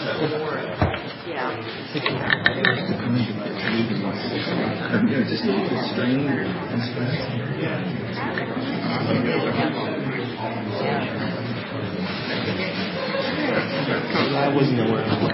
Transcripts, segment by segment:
I wasn't aware of it.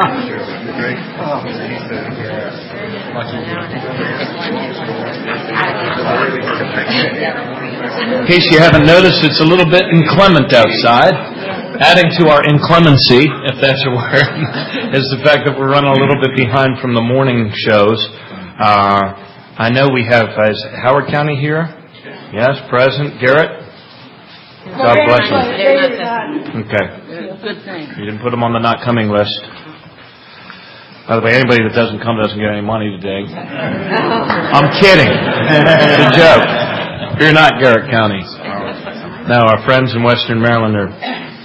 In case you haven't noticed, it's a little bit inclement outside. Adding to our inclemency, if that's a word, is the fact that we're running a little bit behind from the morning shows. I know we have is Howard County here. Yes, present. Garrett? God bless you. Okay. Good thing. You didn't put them on the not coming list. By the way, anybody that doesn't come doesn't get any money today. I'm kidding. It's a joke. You're not Garrett County. No, our friends in Western Maryland are...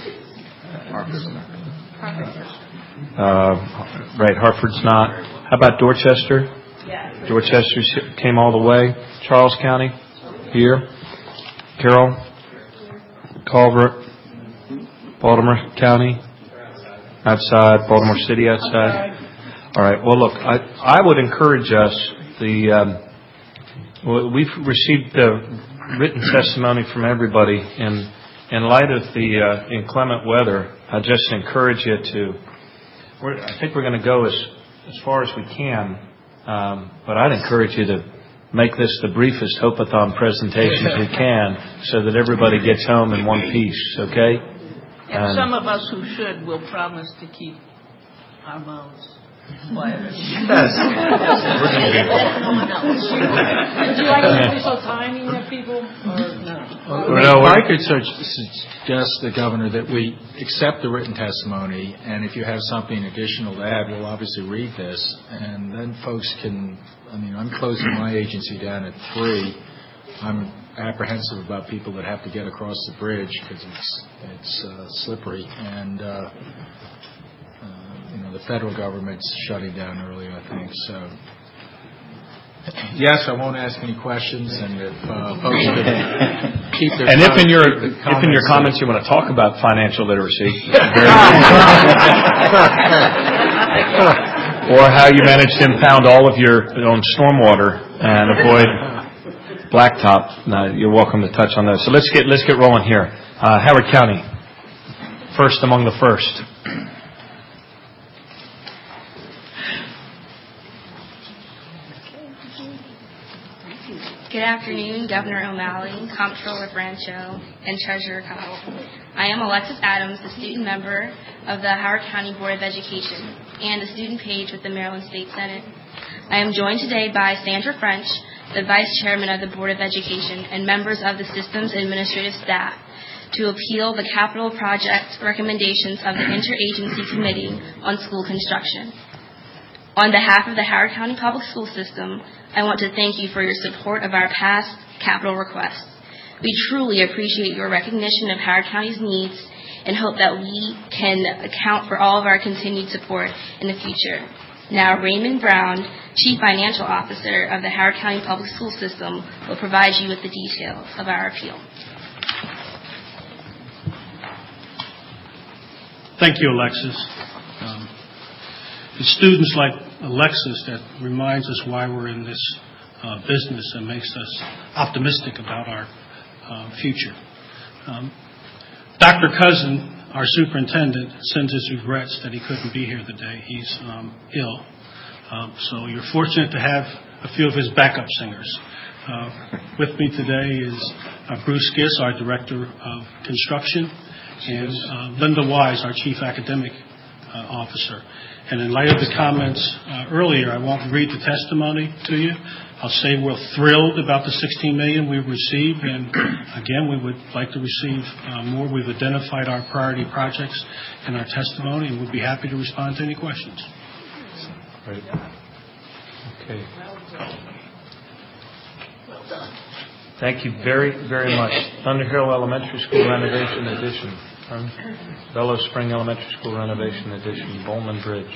right, Hartford's not. How about Dorchester? Dorchester came all the way. Charles County, here. Carroll, Culver, Baltimore County, outside. Baltimore City, outside. All right. Well, look, I would encourage us. We've received written testimony from everybody, and in light of the inclement weather, I just encourage you to. I think we're going to go as far as we can, but I'd encourage you to make this the briefest Hope-a-thon presentations we can, so that everybody gets home in one piece. Okay. And some of us who should will promise to keep our mouths quiet. Yes. Would you like a special timing of people? I could suggest the Governor that we accept the written testimony, and if you have something additional to add, we'll obviously read this, and then folks can. I'm closing my agency down at 3. I'm apprehensive about people that have to get across the bridge because it's slippery, and the federal government's shutting down early, I think. So, yes, I won't ask any questions, and if folks could keep their if in your comments you want to talk about financial literacy, or how you manage to impound all of your own stormwater and avoid blacktop, you're welcome to touch on those. So let's get rolling here. Howard County, first among the first. Good afternoon, Governor O'Malley, Comptroller Brancho, and Treasurer Kyle. I am Alexis Adams, the student member of the Howard County Board of Education and a student page with the Maryland State Senate. I am joined today by Sandra French, the Vice Chairman of the Board of Education, and members of the Systems Administrative Staff to appeal the capital project recommendations of the Interagency Committee on School Construction. On behalf of the Howard County Public School System, I want to thank you for your support of our past capital requests. We truly appreciate your recognition of Howard County's needs and hope that we can account for all of our continued support in the future. Now, Raymond Brown, Chief Financial Officer of the Howard County Public School System, will provide you with the details of our appeal. Thank you, Alexis. It's students like Alexis that reminds us why we're in this business and makes us optimistic about our future. Dr. Cousin, our superintendent, sends his regrets that he couldn't be here today. He's ill. So you're fortunate to have a few of his backup singers. With me today is Bruce Giss, our Director of Construction, and Linda Wise, our Chief Academic Officer. And in light of the comments earlier, I won't read the testimony to you. I'll say we're thrilled about the $16 million we've received, and again, we would like to receive more. We've identified our priority projects in our testimony, and we'd be happy to respond to any questions. Great. Okay. Well done. Thank you very, very much. Thunderhill Elementary School Renovation Edition. Bellow Spring Elementary School Renovation Edition. Bowman Bridge.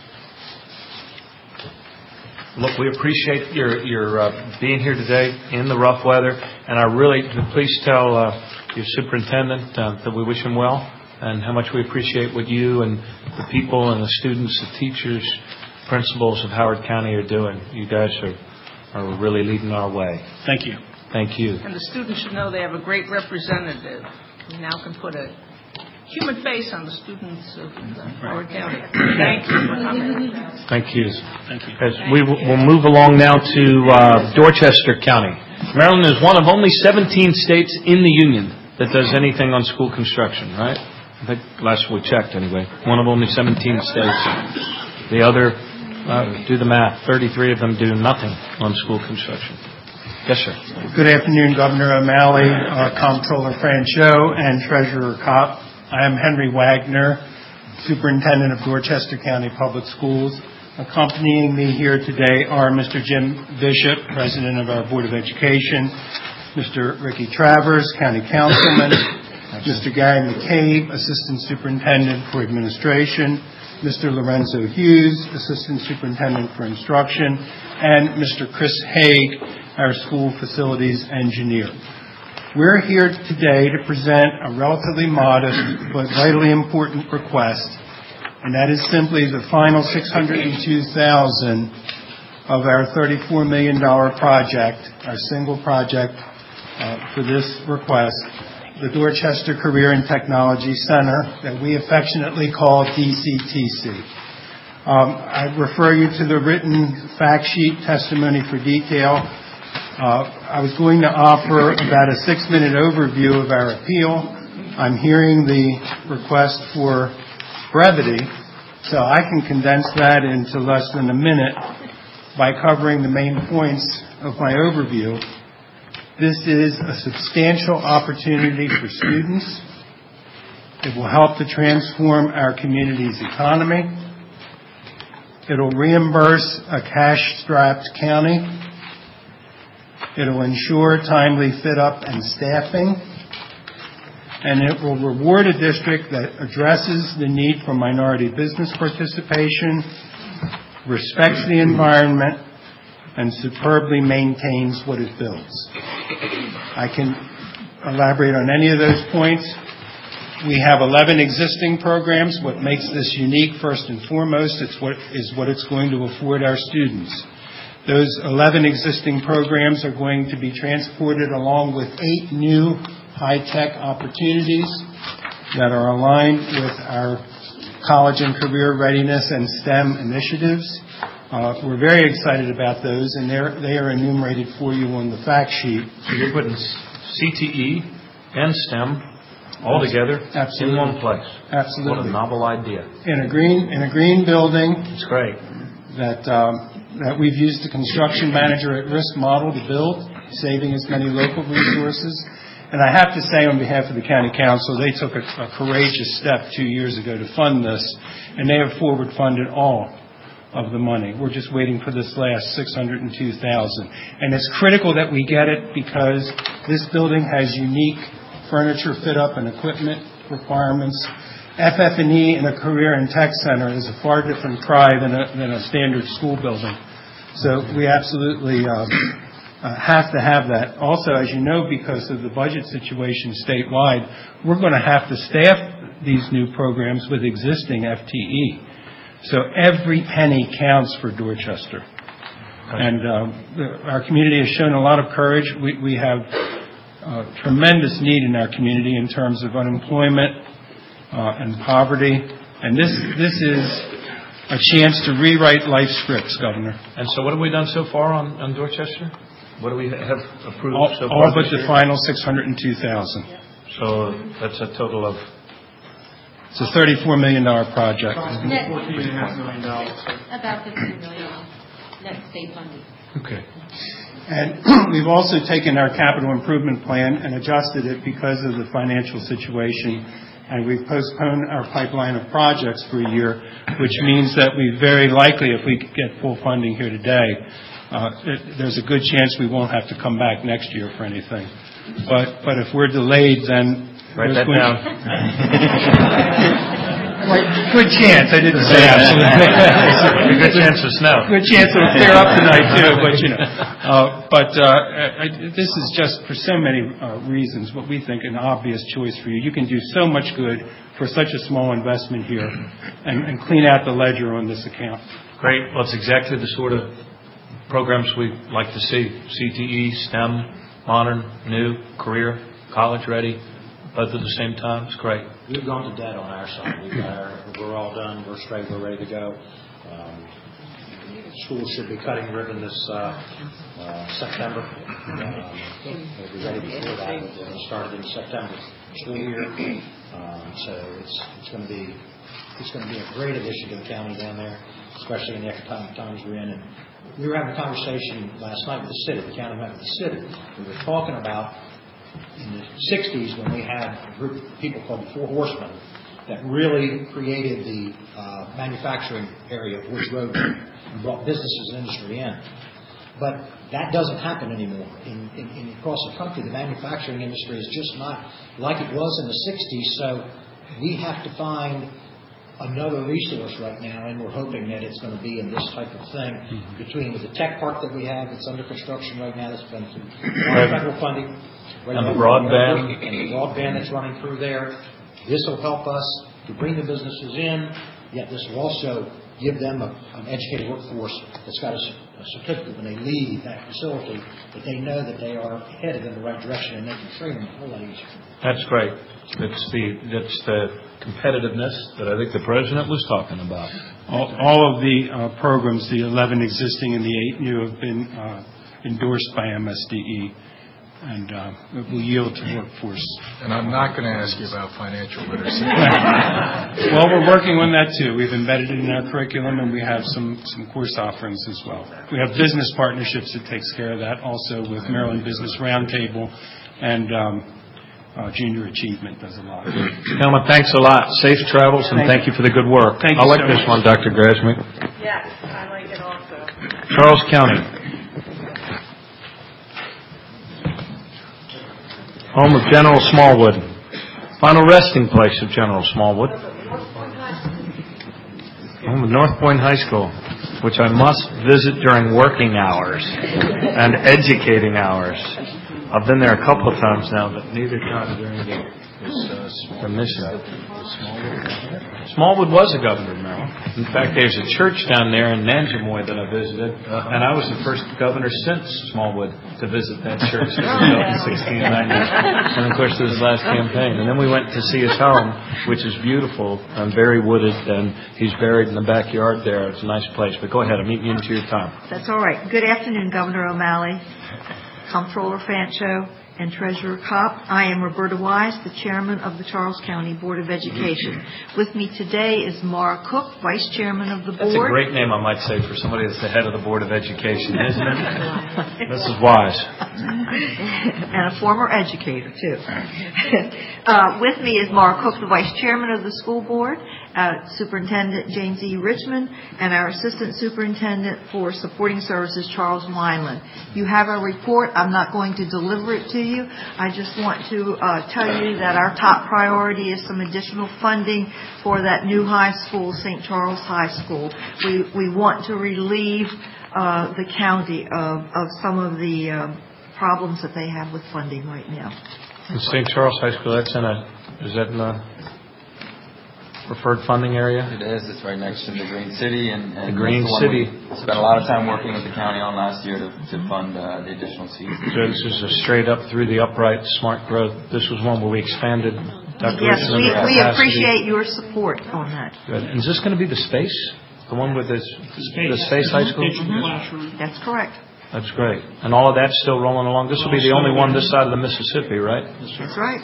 Look, we appreciate your being here today in the rough weather, and please tell your superintendent that we wish him well, and how much we appreciate what you and the people and the students, the teachers, principals of Howard County are doing. You guys are really leading our way. Thank you. Thank you. And the students should know they have a great representative. We now can put a human face on the students of Howard County. Thank you for coming. Thank you. Thank you. As we'll move along now to Dorchester County. Maryland is one of only 17 states in the Union that does anything on school construction, right? I think last we checked anyway. One of only 17 states. The other, do the math, 33 of them do nothing on school construction. Yes, sir. Good afternoon, Governor O'Malley, Comptroller Franchot, and Treasurer Kopp. I am Henry Wagner, Superintendent of Dorchester County Public Schools. Accompanying me here today are Mr. Jim Bishop, President of our Board of Education, Mr. Ricky Travers, County Councilman, Mr. Gary McCabe, Assistant Superintendent for Administration, Mr. Lorenzo Hughes, Assistant Superintendent for Instruction, and Mr. Chris Haig, our School Facilities Engineer. We're here today to present a relatively modest but vitally important request, and that is simply the final $602,000 of our $34 million project, our single project for this request, the Dorchester Career and Technology Center that we affectionately call DCTC. I refer you to the written fact sheet testimony for detail. I was going to offer about a 6-minute overview of our appeal. I'm hearing the request for brevity, so I can condense that into less than a minute by covering the main points of my overview. This is a substantial opportunity for students. It will help to transform our community's economy. It will reimburse a cash-strapped county. It will ensure timely fit-up and staffing. And it will reward a district that addresses the need for minority business participation, respects the environment, and superbly maintains what it builds. I can elaborate on any of those points. We have 11 existing programs. What makes this unique, first and foremost, is what it's going to afford our students. Those 11 existing programs are going to be transported along with 8 new high-tech opportunities that are aligned with our college and career readiness and STEM initiatives. We're very excited about those, and they are enumerated for you on the fact sheet. So you're putting CTE and STEM all together in one place. Absolutely. What a novel idea. In a green building. It's great. That we've used the construction manager at risk model to build, saving as many local resources. And I have to say on behalf of the County Council, they took a courageous step 2 years ago to fund this, and they have forward funded all of the money. We're just waiting for this last $602,000. And it's critical that we get it because this building has unique furniture fit-up and equipment requirements. FF&E in a career and tech center is a far different cry than a standard school building. So we absolutely have to have that. Also, as you know, because of the budget situation statewide, we're going to have to staff these new programs with existing FTE. So every penny counts for Dorchester. And our community has shown a lot of courage. We have tremendous need in our community in terms of unemployment and poverty. And this is a chance to rewrite life scripts, Governor. And so what have we done so far on Dorchester? What do we have approved so far? All but the final $602,000. So that's a total of... It's a $34 million project. $14.5 million. About $15 million net state funding. Okay. And we've also taken our capital improvement plan and adjusted it because of the financial situation. And we've postponed our pipeline of projects for a year, which means that we very likely, if we get full funding here today, there's a good chance we won't have to come back next year for anything. But if we're delayed, then... Write that down. Good chance. I didn't say absolutely. Good chance of snow. Good chance it'll clear up tonight too. But this is just for so many reasons what we think an obvious choice for you. You can do so much good for such a small investment here, and clean out the ledger on this account. Great. Well, it's exactly the sort of programs we like to see: CTE, STEM, modern, new, career, college ready, both at the same time. It's great. We've gone to debt on our side. We're all done. We're straight. We're ready to go. Schools should be cutting ribbon this September. We'll be ready before that. We're going to start it in the September school year. So it's going to be a great addition to the county down there, especially in the economic times we're in. And we were having a conversation last night with the city. The county met with the city. We were talking about in the 60s when we had a group of people called the Four Horsemen that really created the manufacturing area of Woods Road and brought businesses and industry in. But that doesn't happen anymore. Across the country, the manufacturing industry is just not like it was in the 60s. So we have to find another resource right now, and we're hoping that it's going to be in this type of thing. Between with the tech park that we have, it's under construction right now. That's been through federal funding. Right and now, the broadband. And the broadband that's running through there. This will help us to bring the businesses in, yet this will also give them an educated workforce that's got a certificate when they leave that facility, that they know that they are headed in the right direction, and they can train them a whole lot easier. That's great. That's the competitiveness that I think the President was talking about. All of the programs, the 11 existing and the 8 new, have been endorsed by MSDE. And it will yield to workforce. And I'm not going to ask you about financial literacy. Well, we're working on that too. We've embedded it in our curriculum, and we have some course offerings as well. We have business partnerships that takes care of that, also with Maryland Business Roundtable, and Junior Achievement does a lot. Gentlemen, thanks a lot. Safe travels, and thank you for the good work. Thank you I like so this much. one, Dr. Grasmick. Yes, I like it also. Charles County. Home of General Smallwood. Final resting place of General Smallwood. Home of North Point High School, which I must visit during working hours and educating hours. I've been there a couple of times now, but neither time during the mission. Smallwood was a governor of Maryland. In fact, there's a church down there in Nanjemoy that I visited, and I was the first governor since Smallwood to visit that church. This was built in 1690. And, of course, this was his last campaign. And then we went to see his home, which is beautiful and very wooded, and he's buried in the backyard there. It's a nice place. But go ahead. I'm eating into your time. That's all right. Good afternoon, Governor O'Malley, Comptroller Fancho, and Treasurer Kopp. I am Roberta Wise, the Chairman of the Charles County Board of Education. With me today is Mara Cook, Vice Chairman of the Board. That's a great name, I might say, for somebody that's the head of the Board of Education, isn't it? Mrs. Wise. And a former educator, too. With me is Mara Cook, the Vice Chairman of the School Board, Superintendent James E. Richmond, and our Assistant Superintendent for Supporting Services, Charles Wineland. You have a report. I'm not going to deliver it to you. I just want to tell you that our top priority is some additional funding for that new high school, St. Charles High School. We want to relieve the county of some of the problems that they have with funding right now. And St. Charles High School, is that in a preferred funding area? It is. It's right next to the Green City, and the Green City. We spent a lot of time working with the county on last year to fund the additional seats. So this is a straight up through the upright smart growth. This was one where we expanded. Dr. Yes, Richmond, we appreciate your support on that. Good. And is this going to be the space? The one with the space high school? That's correct. That's great. And all of that's still rolling along. This will be the only one this side of the Mississippi, right? That's right.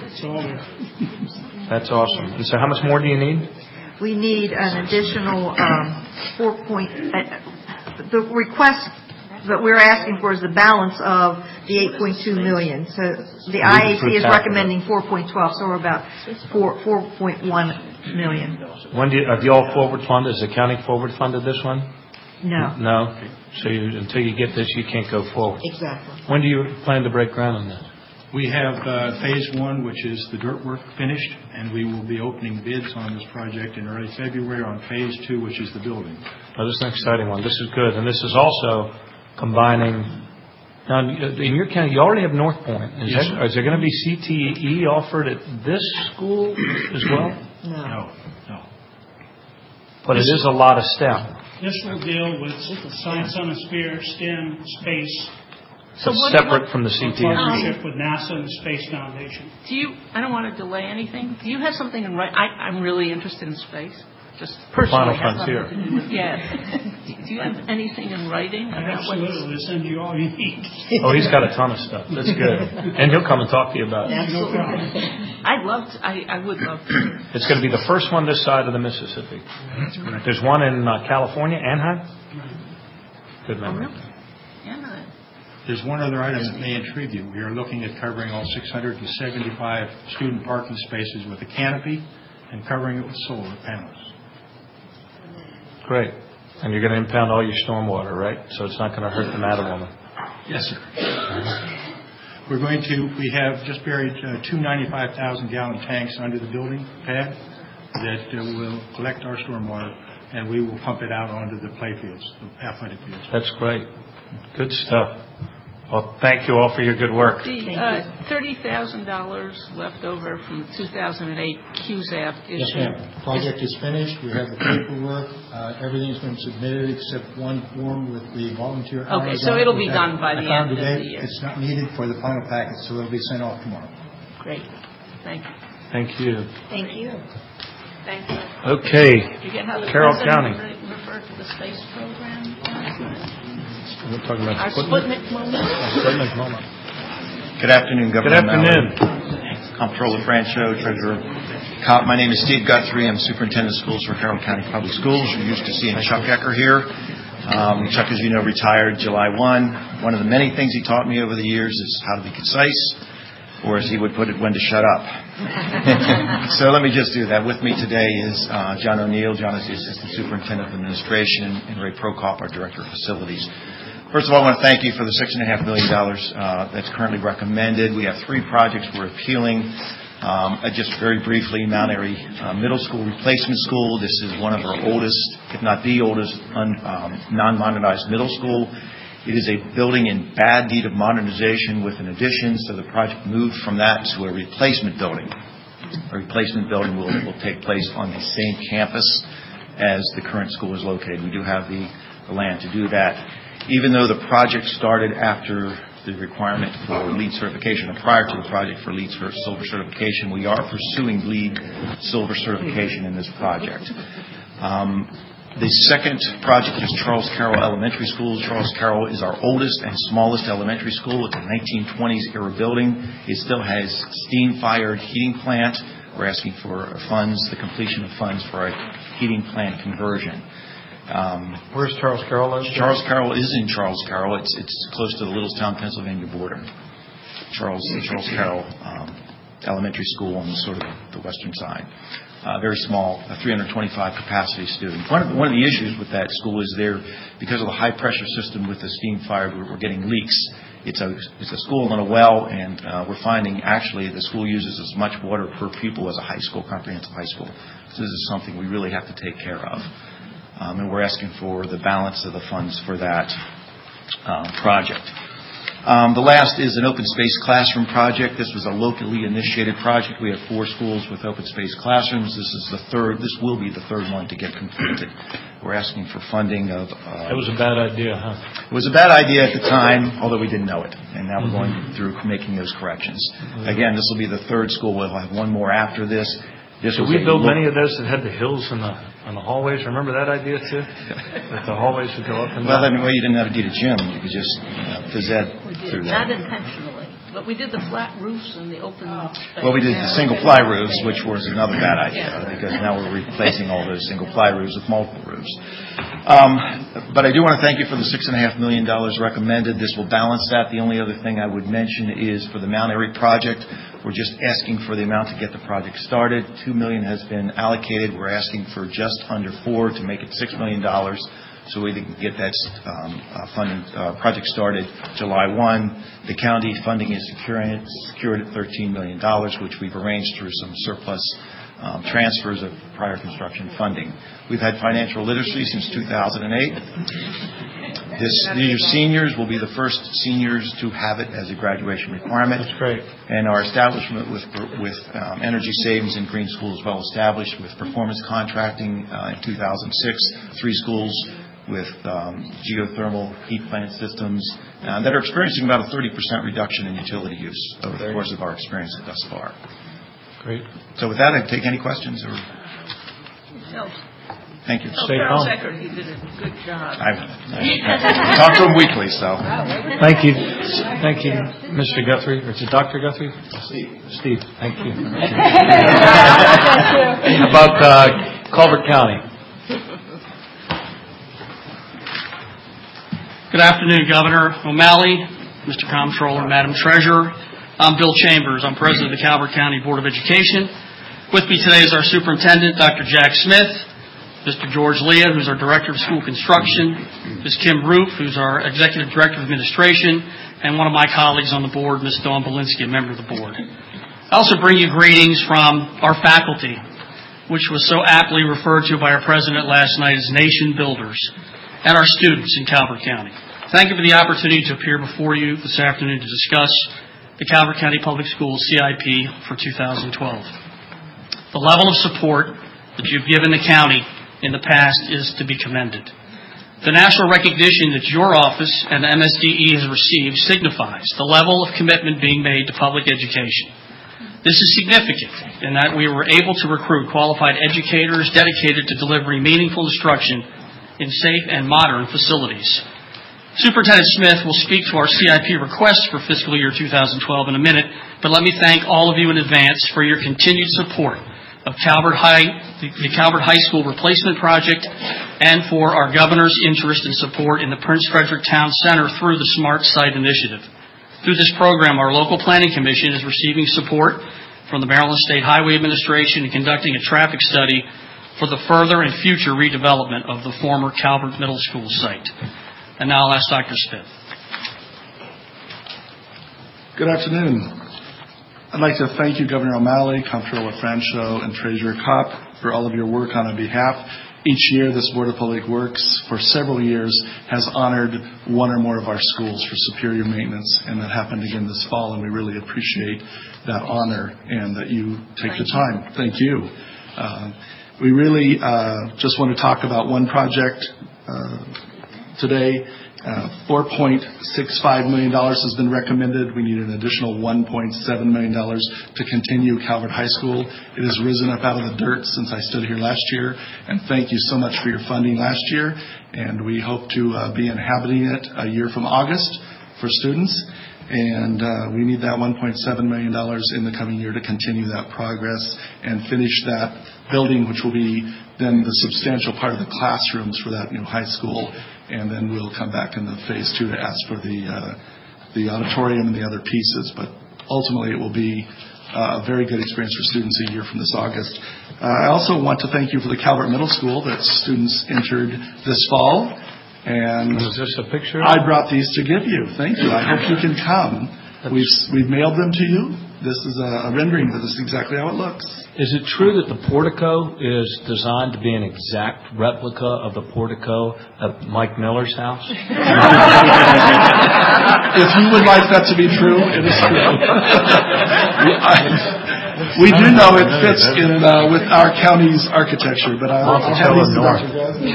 That's awesome. And so how much more do you need? We need an additional the request that we're asking for is the balance of the $8.2 million. So the IAC is recommending 4.12, so we're about 4.1 million. When do you all forward fund? Is the county forward funded this one? No. No? So until you get this, you can't go forward. Exactly. When do you plan to break ground on this? We have Phase 1, which is the dirt work finished, and we will be opening bids on this project in early February on Phase 2, which is the building. Well, this is an exciting one. This is good. And this is also combining. Now, in your county, you already have North Point. Is there going to be CTE offered at this school as well? No. But it is a lot of STEM. This will deal with science on a sphere, STEM, space. So separate from the CTE. Partnership with NASA and the Space Foundation. I don't want to delay anything. Do you have something in writing? I'm really interested in space. Just personally. Final frontier. Yes. Do you have anything in writing? Absolutely. We'll send you all you need. Oh, he's got a ton of stuff. That's good. And he'll come and talk to you about it. No problem. I would love to. It's going to be the first one this side of the Mississippi. That's correct. There's one in California, Anaheim. Good memory. Anaheim. There's one other item that may intrigue you. We are looking at covering all 675 student parking spaces with a canopy and covering it with solar panels. Great. And you're going to impound all your stormwater, right? So it's not going to hurt the Mattawoman. Yes, sir. We have just buried two 95,000-gallon tanks under the building pad that will collect our stormwater, and we will pump it out onto the playfields, the athletic fields. That's great. Good stuff. Well, thank you all for your good work. The $30,000 left over from 2008 QZAP issue. Yes, ma'am. Project is finished. We have the paperwork. Everything's been submitted except one form with the volunteer hours. Okay, so it'll be done by the end of the year. It's not needed for the final package, so it'll be sent off tomorrow. Great. Thank you. Thank you. Thank you. Thank you. Okay. Did you get how the Carroll president County. referred to the space program last night? We're talking about Our Sputnik moment. Sputnik moment. Good afternoon, Governor. Good afternoon. Comptroller Francho, Treasurer Kopp. My name is Steve Guthrie. I'm Superintendent of Schools for Carroll County Public Schools. You're used to seeing Chuck Ecker here. Chuck, as you know, retired July 1. One of the many things he taught me over the years is how to be concise, or as he would put it, when to shut up. So let me just do that. With me today is John O'Neill. John is the Assistant Superintendent of Administration, and Ray Prokop, our Director of Facilities. First of all, I want to thank you for the $6.5 million that's currently recommended. We have 3 projects we're appealing. Just very briefly, Mount Airy Middle School Replacement School. This is one of our oldest, if not the oldest, non-modernized middle school. It is a building in bad need of modernization with an addition, so the project moved from that to a replacement building. A replacement building will take place on the same campus as the current school is located. We do have the land to do that. Even though the project started after the requirement for LEED certification, or prior to the project for LEED Silver certification, we are pursuing LEED Silver certification in this project. The second project is Charles Carroll Elementary School. Charles Carroll is our oldest and smallest elementary school. It's a 1920s era building. It still has steam-fired heating plant. We're asking for funds, the completion of funds for a heating plant conversion. Where's Charles Carroll? Charles Carroll is in Charles Carroll. It's close to the Littlestown, Pennsylvania border. Charles Carroll Elementary School on the sort of the western side. Very small, 325 capacity student. One of the issues with that school is because of the high pressure system with the steam fired, we're getting leaks. It's a school on a well, and we're finding actually the school uses as much water per pupil as a high school, comprehensive high school. So this is something we really have to take care of. And we're asking for the balance of the funds for that project. The last is an open space classroom project. This was a locally initiated project. We have 4 schools with open space classrooms. This will be the third one to get completed. We're asking for funding of... It was a bad idea, huh? It was a bad idea at the time, although we didn't know it. And now we're going through making those corrections. Again, this will be the third school. We'll have one more after this. Did we build many of those that had the hills and the hallways? Remember that idea too? That the hallways would go up and down? Well, anyway, you didn't have to do the gym. You could just phys ed through that. Not intentionally. But we did the flat roofs and the open space. Well, we did the single-ply roofs, which was another bad idea, because now we're replacing all those single-ply roofs with multiple roofs. But I do want to thank you for the $6.5 million recommended. This will balance that. The only other thing I would mention is for the Mount Airy project, we're just asking for the amount to get the project started. $2 million has been allocated. We're asking for just under $4 million to make it $6 million so we can get that funding project started July 1. The county funding is secured at $13 million, which we've arranged through some surplus transfers of prior construction funding. We've had financial literacy since 2008. These seniors will be the first seniors to have it as a graduation requirement. That's great. And our establishment with energy savings and green schools is well established with performance contracting in 2006, 3 schools with geothermal heat plant systems that are experiencing about a 30% reduction in utility use over the course of our experience thus far. Great. So with that, I'd take any questions. Thank you. Charles Eckert, he did a good job. I talk to him weekly, so. Thank you. Thank you, Mr. Guthrie. Or is it Dr. Guthrie? Steve. Thank you. About Culver County. Good afternoon, Governor O'Malley, Mr. Comptroller, Madam Treasurer. I'm Bill Chambers. I'm President of the Calvert County Board of Education. With me today is our Superintendent, Dr. Jack Smith, Mr. George Leah, who's our Director of School Construction, Ms. Kim Roof, who's our Executive Director of Administration, and one of my colleagues on the board, Ms. Dawn Belinsky, a member of the board. I also bring you greetings from our faculty, which was so aptly referred to by our President last night as nation builders, and our students in Calvert County. Thank you for the opportunity to appear before you this afternoon to discuss the Calvert County Public Schools CIP for 2012. The level of support that you've given the county in the past is to be commended. The national recognition that your office and the MSDE has received signifies the level of commitment being made to public education. This is significant in that we were able to recruit qualified educators dedicated to delivering meaningful instruction in safe and modern facilities. Superintendent Smith will speak to our CIP requests for fiscal year 2012 in a minute, but let me thank all of you in advance for your continued support of Calvert the Calvert High School Replacement Project, and for our Governor's interest and support in the Prince Frederick Town Center through the Smart Site Initiative. Through this program, our local planning commission is receiving support from the Maryland State Highway Administration in conducting a traffic study for the further and future redevelopment of the former Calvert Middle School site. And now I'll ask Dr. Smith. Good afternoon. I'd like to thank you, Governor O'Malley, Comptroller Francho, and Treasurer Kopp for all of your work on our behalf. Each year, this Board of Public Works, for several years, has honored one or more of our schools for superior maintenance, and that happened again this fall, and we really appreciate that honor and that you take the time. Thank you. We really just want to talk about one project today. $4.65 million has been recommended. We need an additional $1.7 million to continue Calvert High School. It has risen up out of the dirt since I stood here last year, and thank you so much for your funding last year, and we hope to be inhabiting it a year from August for students, and we need that $1.7 million in the coming year to continue that progress and finish that building, which will be then the substantial part of the classrooms for that new high school. And then we'll come back in the phase 2 to ask for the auditorium and the other pieces. But ultimately, it will be a very good experience for students a year from this August. I also want to thank you for the Calvert Middle School that students entered this fall. And is this a picture? I brought these to give you. Thank you. I hope you can come. We've mailed them to you. This is a rendering, but this is exactly how it looks. Is it true that the portico is designed to be an exact replica of the portico at Mike Miller's house? If you would like that to be true, it is true. We do know it fits in with our county's architecture, but I'll have these to Dr. Gosney.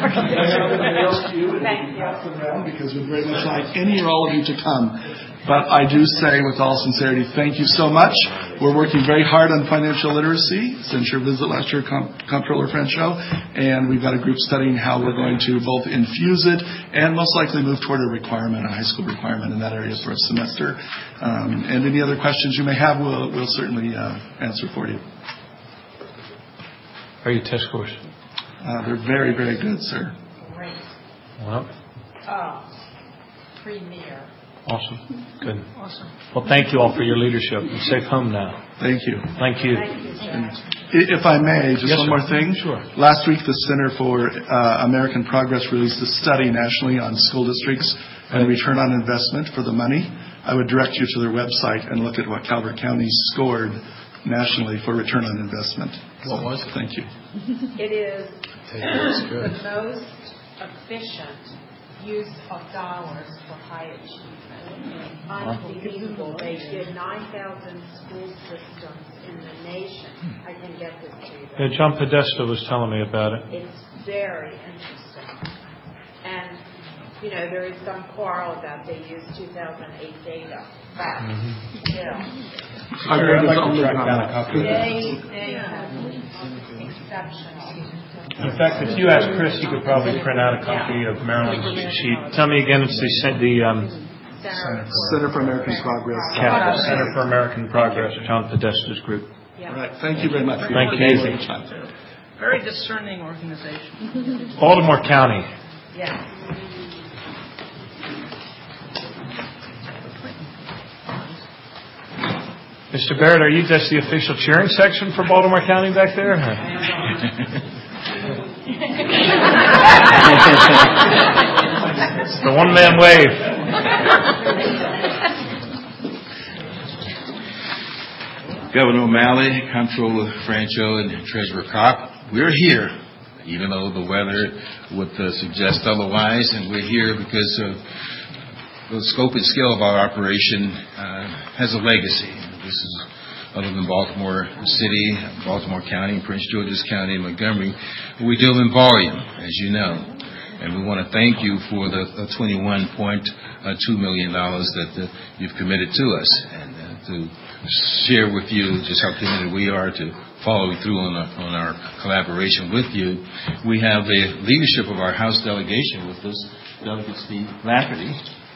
Thank you. Because we'd very much like any or all of you to come. But I do say with all sincerity, thank you so much. We're working very hard on financial literacy since your visit last year, Comptroller Francho, and we've got a group studying how we're going to both infuse it and most likely move toward a requirement, a high school requirement in that area for a semester. And any other questions you may have, we'll certainly answer for you. How are your test scores? They're very, very good, sir. Great. Well, Premier. Awesome. Good. Awesome. Well, thank you all for your leadership. You're safe home now. Thank you. Thank you. And if I may, just Yes, one sir. more thing. Sure. Last week, the Center for American Progress released a study nationally on school districts and return on investment for the money. I would direct you to their website and look at what Calvert County scored nationally for return on investment. What was it? Thank you. It is good. the most efficient use of dollars for high achievement. Unbelievable. They did 9,000 school systems in the nation. I can get this to you. Yeah, John Podesta was telling me about it. It's very interesting. And, you know, there is some quarrel about they use 2008 data. But still, I'd like to track down a copy of that. they have exceptional. In fact, if you ask Chris, he could probably print out a copy of Maryland's sheet. Tell me again, it's the Center for American Progress. CAP, Center for American Progress, John Podesta's group. All right. Thank you very much. Thank you. Very discerning organization. Baltimore County. Yes. Mr. Barrett, are you just the official cheering section for Baltimore County back there? It's the one-man wave. Governor O'Malley, Comptroller Franchot, and Treasurer Kopp, we're here, even though the weather would suggest otherwise, and we're here because the scope and scale of our operation has a legacy. This is other than Baltimore City, Baltimore County, Prince George's County, and Montgomery. We deal in volume, as you know. And we want to thank you for the $21.2 million that you've committed to us, and to share with you just how committed we are to follow through on our collaboration with you. We have the leadership of our House delegation with us, Delegate Steve Lafferty.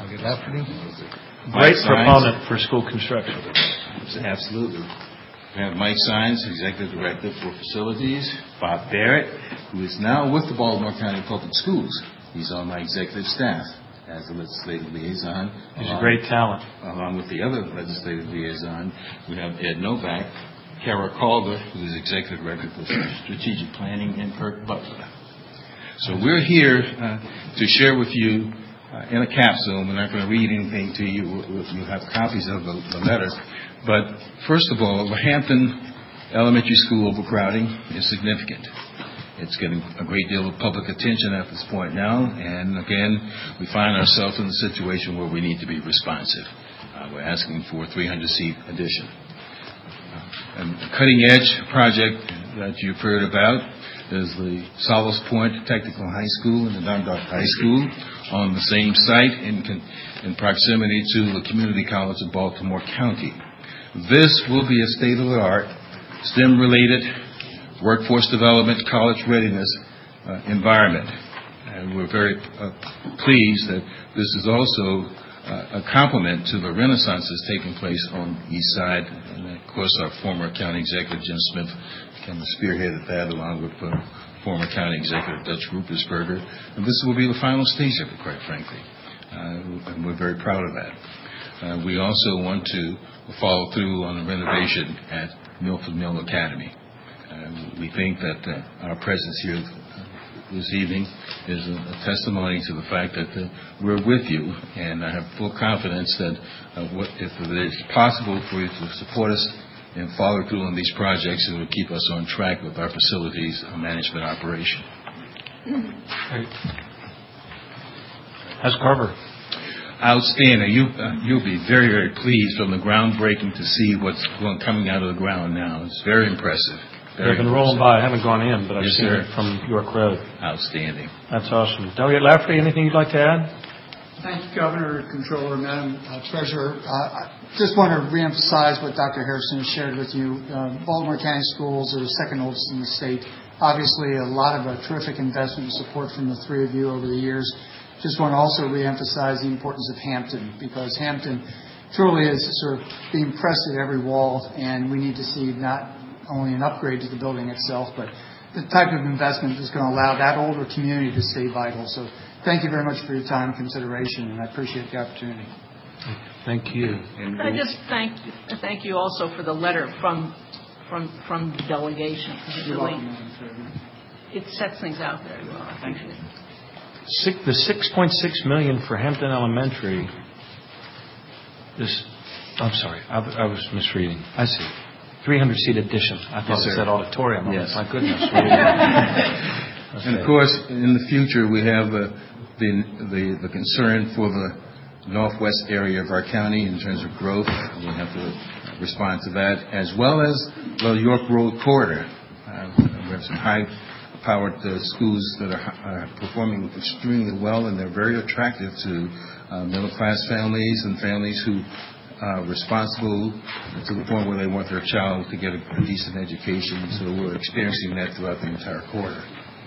Great proponent for school construction. Absolutely. We have Mike Sines, Executive Director for Facilities. Bob Barrett, who is now with the Baltimore County Public Schools. He's on my executive staff as the legislative liaison. He's a great talent. Along with the other legislative liaison, we have Ed Novak, Kara Calder, who is Executive Director for Strategic Planning, and Kirk Butler. So we're here to share with you in a capsule. We're not going to read anything to you. You have copies of the letter. But first of all, the Hampton Elementary School overcrowding is significant. It's getting a great deal of public attention at this point now. And again, we find ourselves in a situation where we need to be responsive. We're asking for a 300-seat addition. A cutting-edge project that you've heard about is the Solace Point Technical High School and the Dundalk High School on the same site in proximity to the Community College of Baltimore County. This will be a state-of-the-art, STEM-related workforce development, college readiness environment. And we're very pleased that this is also a complement to the renaissance that's taking place on the east side. And, of course, our former county executive, Jim Smith, kind of spearheaded that along with former county executive, Dutch Rupersberger. And this will be the final stage of it, quite frankly. And we're very proud of that. We also want to follow through on the renovation at Milford Mill Academy. We think that our presence here this evening is a testimony to the fact that we're with you, and I have full confidence that if it is possible for you to support us and follow through on these projects, it will keep us on track with our facilities management operation. How's Carver? Outstanding. You'll be very, very pleased from the groundbreaking to see what's coming out of the ground now. It's very impressive. They've been rolling by. I haven't gone in, but I've seen sir. it from York Road. Outstanding. That's awesome. Delegate Lafferty, anything you'd like to add? Thank you, Governor, Controller, Madam Treasurer. I just want to reemphasize what Dr. Harrison has shared with you. Baltimore County Schools are the second oldest in the state. Obviously, a lot of terrific investment and support from the three of you over the years. Just want to also reemphasize the importance of Hampton, because Hampton truly is sort of being pressed at every wall, and we need to see not only an upgrade to the building itself, but the type of investment that's going to allow that older community to stay vital. So thank you very much for your time and consideration, and I appreciate the opportunity. Thank you. And I just thank you also for the letter from the delegation. It sets things out very well. I appreciate it. The $6.6 million for Hampton Elementary. I'm sorry, I was misreading. I see. 300-seat addition. I thought it said auditorium. Yes. My goodness. Okay. And of course, in the future, we have the concern for the northwest area of our county in terms of growth. We have to respond to that, as well as the York Road corridor. We have some high-powered schools that are performing extremely well, and they're very attractive to middle-class families and families who are responsible to the point where they want their child to get a decent education. So we're experiencing that throughout the entire corridor.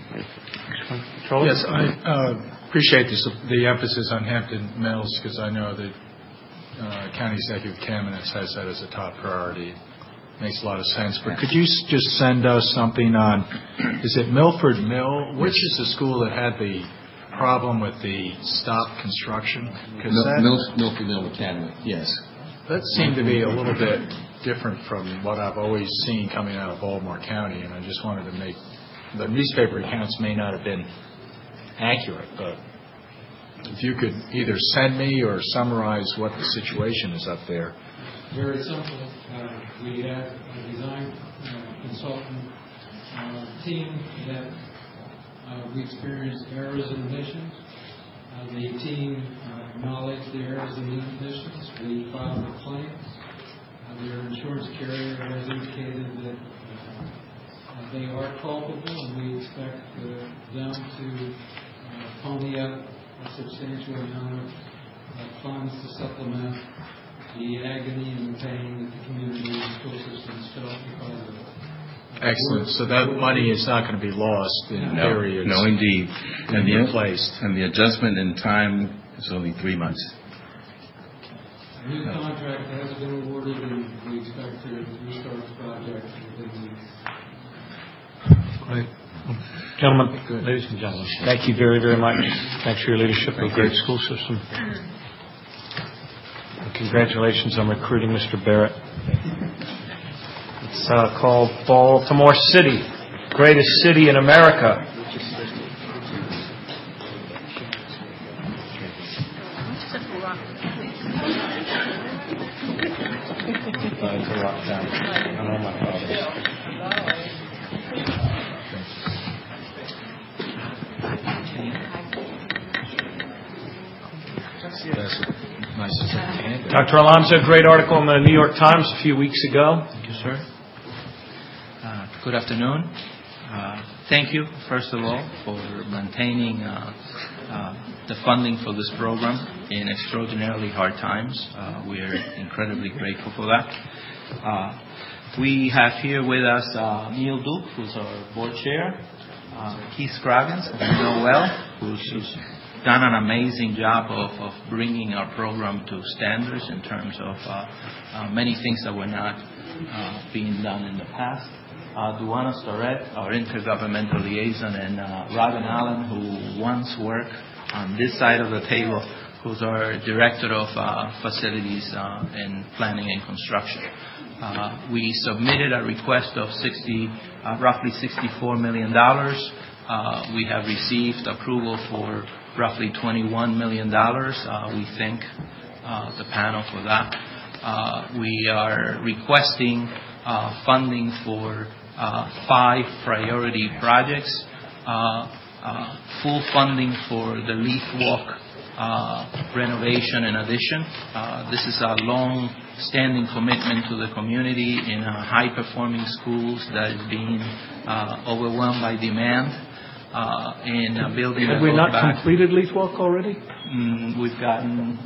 Yes, I appreciate the emphasis on Hampton Mills, because I know that County Executive Kamenetz has that as a top priority. Makes a lot of sense. But could you just send us something on, is it Milford Mill? Which is the school that had the problem with the stop construction? Milford Mill Academy, yes. That seemed to be a little bit different from what I've always seen coming out of Baltimore County, and I just wanted to make, the newspaper accounts may not have been accurate, but if you could either send me or summarize what the situation is up there. Very simple. We have a design consultant team that we experienced errors and omissions. The team acknowledged the errors and omissions. We filed the claims. Their insurance carrier has indicated that they are culpable, and we expect them to pony up a substantial amount of funds to supplement the agony and the pain that the community and school systems felt because of it. Excellent. So that money is not going to be lost in periods. No, indeed. And the adjustment in time is only 3 months. A new contract has been awarded, and we expect to restart the project within weeks. Great. Gentlemen, ladies and gentlemen, thank you very, very much. Thanks for your leadership of a great school system. And congratulations on recruiting Mr. Barrett. It's called Baltimore City, greatest city in America. Dr. Alonso, great article in the New York Times a few weeks ago. Thank you, sir. Good afternoon. Thank you, first of all, for maintaining the funding for this program in extraordinarily hard times. We are incredibly grateful for that. We have here with us Neil Duke, who's our board chair, Keith Scroggins, who you know well, who's done an amazing job of bringing our program to standards in terms of many things that were not being done in the past. Duana Storett, our intergovernmental liaison, and Robin Allen, who once worked on this side of the table, who's our director of facilities and planning and construction. We submitted a request of roughly $64 million. We have received approval for roughly $21 million. We thank the panel for that. We are requesting funding for 5 priority projects, full funding for the Leaf Walk renovation and addition. This is a long-standing commitment to the community in high-performing schools that is being overwhelmed by demand. In building. Have we not completed Leaf Walk already? We've gotten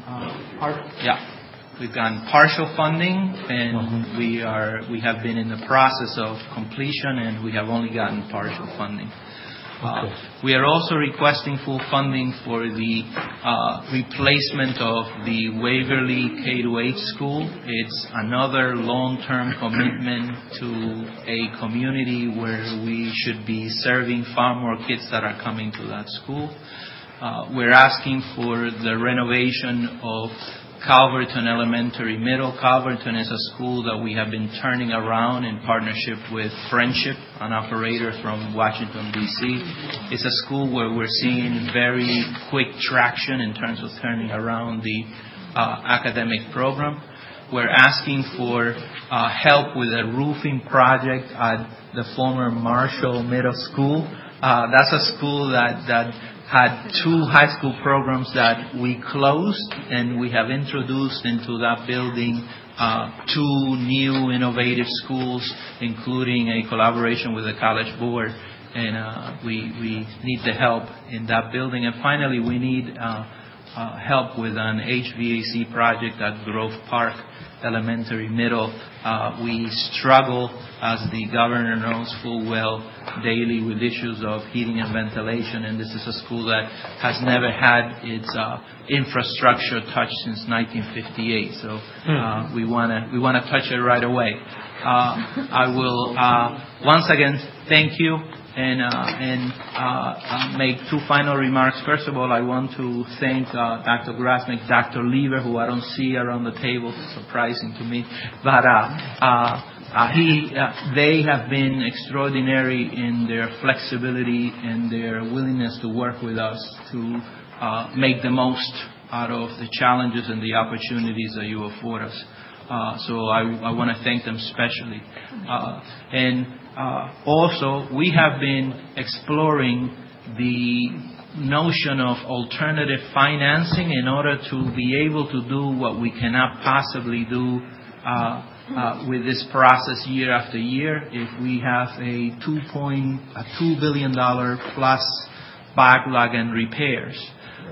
we've gotten partial funding, and we have been in the process of completion, and we have only gotten partial funding. We are also requesting full funding for the replacement of the Waverly K-8 school. It's another long-term commitment to a community where we should be serving far more kids that are coming to that school. We're asking for the renovation of Calverton Elementary Middle. Calverton is a school that we have been turning around in partnership with Friendship, an operator from Washington, D.C. It's a school where we're seeing very quick traction in terms of turning around the academic program. We're asking for help with a roofing project at the former Marshall Middle School. That's a school that had 2 high school programs that we closed, and we have introduced into that building 2 new innovative schools, including a collaboration with the College Board. And we need the help in that building. And finally, we need help with an HVAC project at Grove Park Elementary Middle. We struggle, as the governor knows full well, daily with issues of heating and ventilation, and this is a school that has never had its infrastructure touched since 1958. So we want to touch it right away. I will once again thank you and make 2 final remarks. First of all, I want to thank Dr. Grasmick, Dr. Lever, who I don't see around the table, surprising to me, but they have been extraordinary in their flexibility and their willingness to work with us to make the most out of the challenges and the opportunities that you afford us. So I want to thank them specially. Also, we have been exploring the notion of alternative financing in order to be able to do what we cannot possibly do with this process year after year. If we have a $2 billion plus backlog in repairs,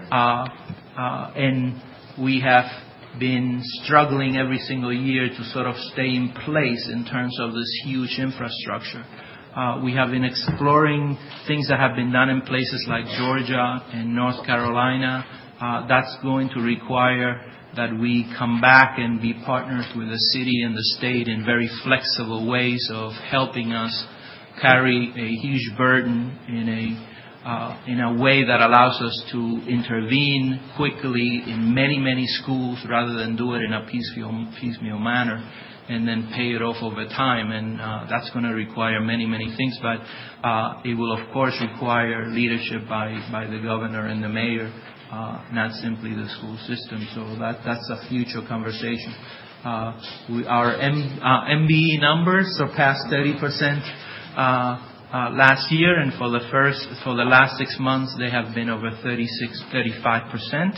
and we have been struggling every single year to sort of stay in place in terms of this huge infrastructure. We have been exploring things that have been done in places like Georgia and North Carolina. That's going to require that we come back and be partners with the city and the state in very flexible ways of helping us carry a huge burden in a way that allows us to intervene quickly in many schools rather than do it in a piecemeal manner and then pay it off over time. And that's going to require many things, but it will, of course, require leadership by the governor and the mayor, not simply the school system. So that's a future conversation. Our MBE numbers surpassed 30%. Last year, and for the last 6 months, they have been over 35%.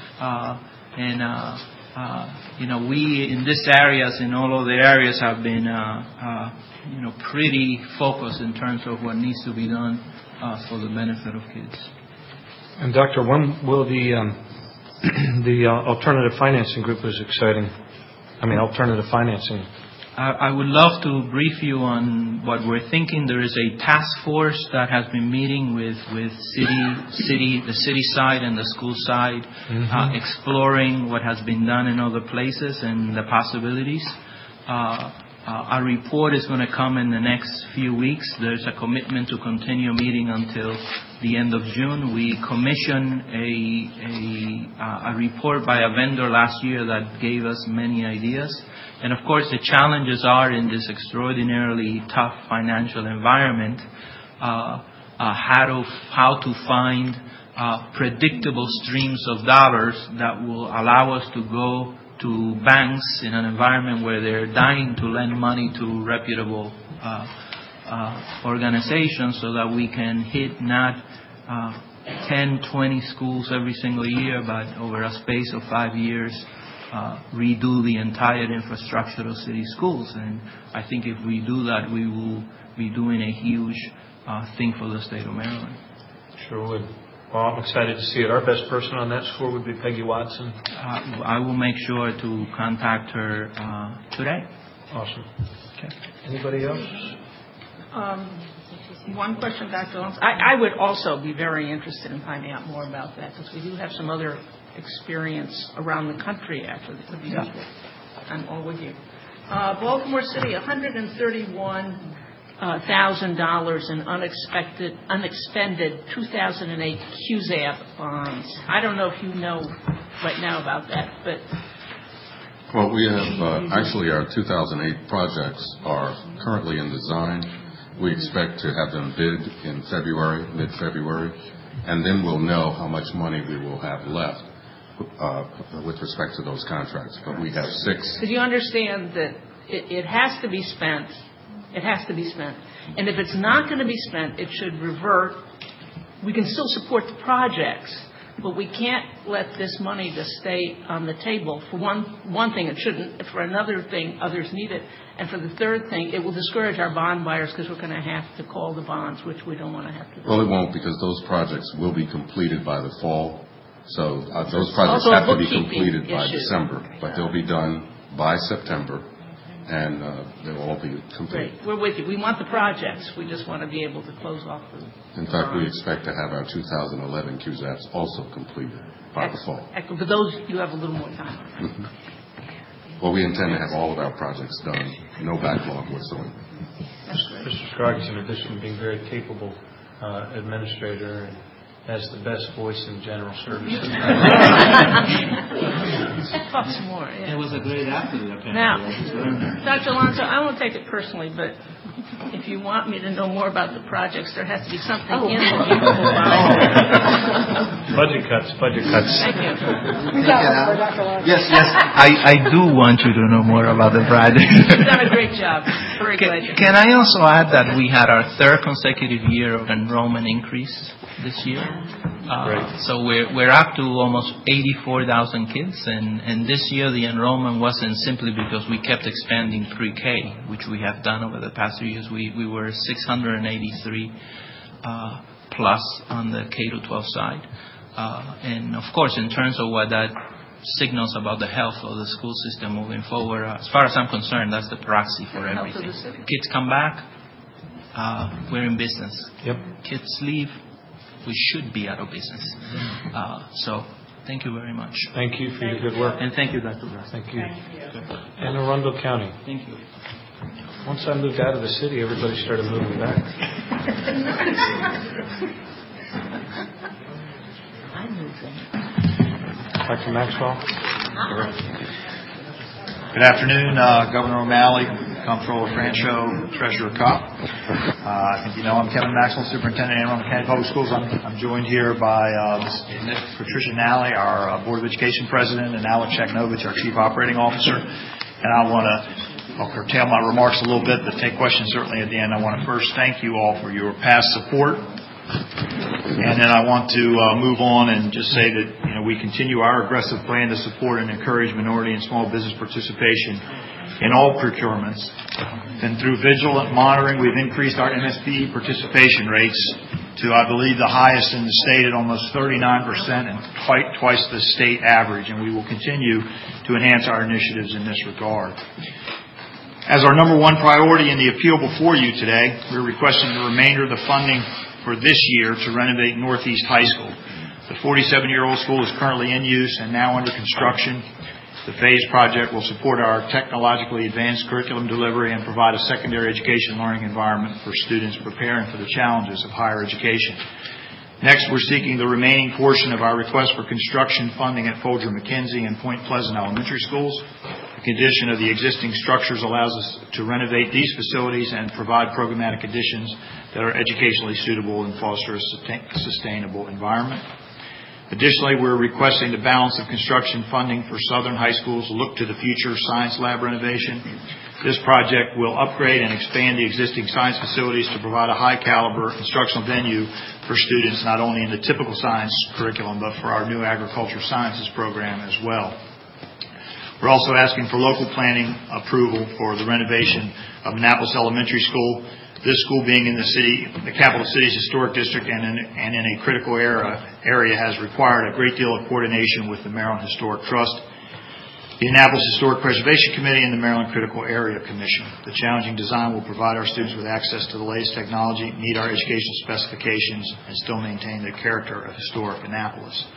We in these areas, in all other areas, have been, pretty focused in terms of what needs to be done for the benefit of kids. And Doctor, when will the alternative financing group is exciting? Alternative financing. I would love to brief you on what we're thinking. There is a task force that has been meeting with the city side and the school side, exploring what has been done in other places and the possibilities. Our report is going to come in the next few weeks. There's a commitment to continue meeting until the end of June. We commissioned a report by a vendor last year that gave us many ideas. And, of course, the challenges are in this extraordinarily tough financial environment, how to find predictable streams of dollars that will allow us to go to banks in an environment where they're dying to lend money to reputable organizations so that we can hit not 10, 20 schools every single year, but over a space of 5 years, redo the entire infrastructure of city schools. And I think if we do that, we will be doing a huge thing for the state of Maryland. Sure would. Well, I'm excited to see it. Our best person on that score would be Peggy Watson. I will make sure to contact her today. Awesome. Okay. Anybody else? One question, Dr. Owens. I would also be very interested in finding out more about that, because we do have some other experience around the country actually that could be useful. I'm all with you. Baltimore City, $131,000 in unexpended 2008 QZAP bonds. I don't know if you know right now about that, but Well, we have actually our 2008 projects are currently in design. We expect to have them bid in February, mid-February, and then we'll know how much money we will have left with respect to those contracts. But we have 6. Because you understand that it has to be spent. It has to be spent. And if it's not going to be spent, it should revert. We can still support the projects, but we can't let this money just stay on the table. For one thing, it shouldn't. For another thing, others need it. And for the third thing, it will discourage our bond buyers because we're going to have to call the bonds, which we don't want to have to do. Well, it won't, because those projects will be completed by the fall. So those projects have to be completed by December, but they'll be done by September, and they will all be complete. Great. We're with you. We want the projects. We just want to be able to close off the In fact, we expect to have our 2011 QZAPs also completed by the fall. For those, you have a little more time. Mm-hmm. Well, we intend to have all of our projects done, no backlog whatsoever. Mr. Scroggs, in addition to being a very capable administrator, and has the best voice in general services. Talk some more. Yeah. It was a great afternoon. Now, Dr. Alonso, I won't take it personally, but if you want me to know more about the projects, there has to be something in the beautiful Budget cuts. Thank you. Yes. I do want you to know more about the project. You've done a great job. Very glad you Can I also add that we had our 3rd consecutive year of enrollment increase this year? So we're up to almost 84,000 kids, and this year the enrollment wasn't simply because we kept expanding pre-K, which we have done over the past 3 years. We were 683 plus on the K-12 side. And of course, in terms of what that signals about the health of the school system moving forward, as far as I'm concerned, that's the proxy for everything. Kids come back, we're in business. Yep. Kids leave, we should be out of business. So thank you very much. Thank you for your good work. And thank you, Dr. Russ. Thank you. And Arundel County. Thank you. Once I moved out of the city, everybody started moving back. I moved in. Dr. Maxwell. Good afternoon, Governor O'Malley, Comptroller Francho, Treasurer Kopp. I think you know I'm Kevin Maxwell, Superintendent of Anne Arundel County Public Schools. I'm joined here by Ms. Patricia Nally, our Board of Education President, and Alec Cheknovich, our Chief Operating Officer. And I want to I'll curtail my remarks a little bit, but take questions certainly at the end. I want to first thank you all for your past support. And then I want to move on and just say that we continue our aggressive plan to support and encourage minority and small business participation in all procurements. And through vigilant monitoring, we've increased our MSP participation rates to, I believe, the highest in the state at almost 39% and quite twice the state average. And we will continue to enhance our initiatives in this regard. As our number one priority in the appeal before you today, we're requesting the remainder of the funding for this year to renovate Northeast High School. The 47-year-old school is currently in use and now under construction. The phase project will support our technologically advanced curriculum delivery and provide a secondary education learning environment for students preparing for the challenges of higher education. Next, we're seeking the remaining portion of our request for construction funding at Folger McKenzie and Point Pleasant Elementary Schools. The condition of the existing structures allows us to renovate these facilities and provide programmatic additions that are educationally suitable and foster a sustainable environment. Additionally, we're requesting the balance of construction funding for Southern High School's Look to the Future Science Lab renovation. This project will upgrade and expand the existing science facilities to provide a high-caliber instructional venue for students not only in the typical science curriculum, but for our new agriculture sciences program as well. We're also asking for local planning approval for the renovation of Annapolis Elementary School. This school being in the capital city's historic district and in a critical area has required a great deal of coordination with the Maryland Historic Trust, the Annapolis Historic Preservation Committee, and the Maryland Critical Area Commission. The challenging design will provide our students with access to the latest technology, meet our educational specifications, and still maintain the character of historic Annapolis.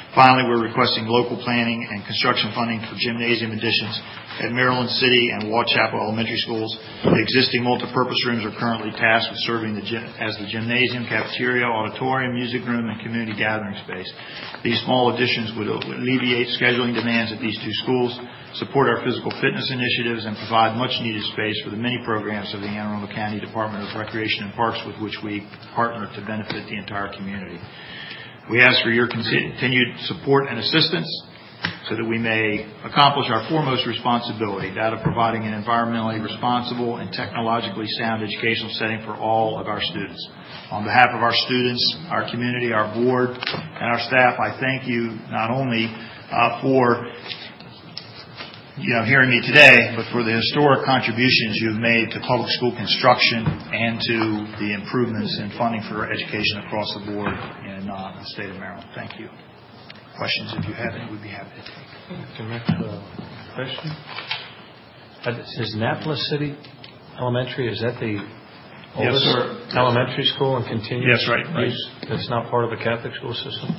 Finally, we're requesting local planning and construction funding for gymnasium additions at Maryland City and Wall Chapel Elementary Schools. The existing multipurpose rooms are currently tasked with serving as the gymnasium, cafeteria, auditorium, music room, and community gathering space. These small additions would alleviate scheduling demands at these two schools, support our physical fitness initiatives, and provide much-needed space for the many programs of the Anne Arundel County Department of Recreation and Parks with which we partner to benefit the entire community. We ask for your continued support and assistance so that we may accomplish our foremost responsibility, that of providing an environmentally responsible and technologically sound educational setting for all of our students. On behalf of our students, our community, our board, and our staff, I thank you not only for hearing me today, but for the historic contributions you've made to public school construction and to the improvements in funding for education across the board in the state of Maryland. Thank you. Questions, if you have any, we'd be happy to take. The next question. Is Annapolis City Elementary, is that the oldest elementary school and continues? Yes, right. It's not part of the Catholic school system?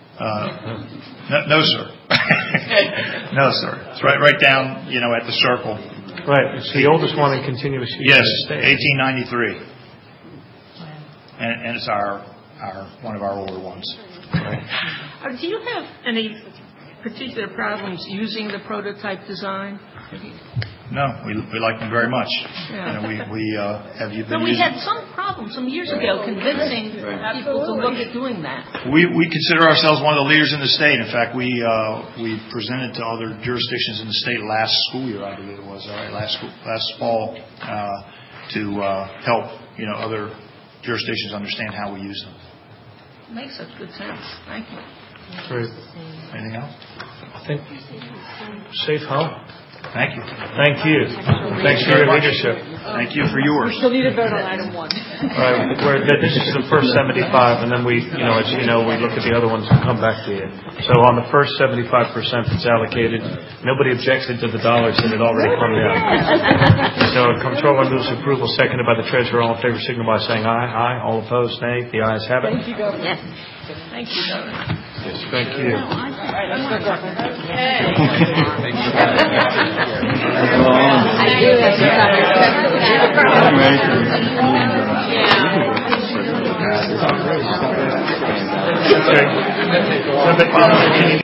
No, sir. No, sir. It's right down, at the circle. Right. It's the oldest one in continuous use. Yes, in the state. 1893. And it's one of our older ones. Right. Do you have any particular problems using the prototype design? No, we like them very much. Yeah. We have you been. But we had some problems some years ago convincing people to look at doing that. We consider ourselves one of the leaders in the state. In fact, we presented to other jurisdictions in the state last school year, I believe it was, last fall, to help other jurisdictions understand how we use them. Makes such good sense. Thank you. Great. Anything else? I think safe home. Thank you. Thank you. Thanks for your leadership. Thank you for yours. We still need a vote on item 1. Right. This is the first 75, and then we, as you know, we look at the other ones and come back to you. So on the first 75% that's allocated, nobody objected to the dollars that had already come down. So Comptroller moves approval, seconded by the Treasurer. All in favor, signal by saying aye. Aye. All opposed, nay. The ayes have it. Thank you, Governor. Yes. Thank you, Governor. Yes, thank you. All right, let's go, Governor. Hey. Okay.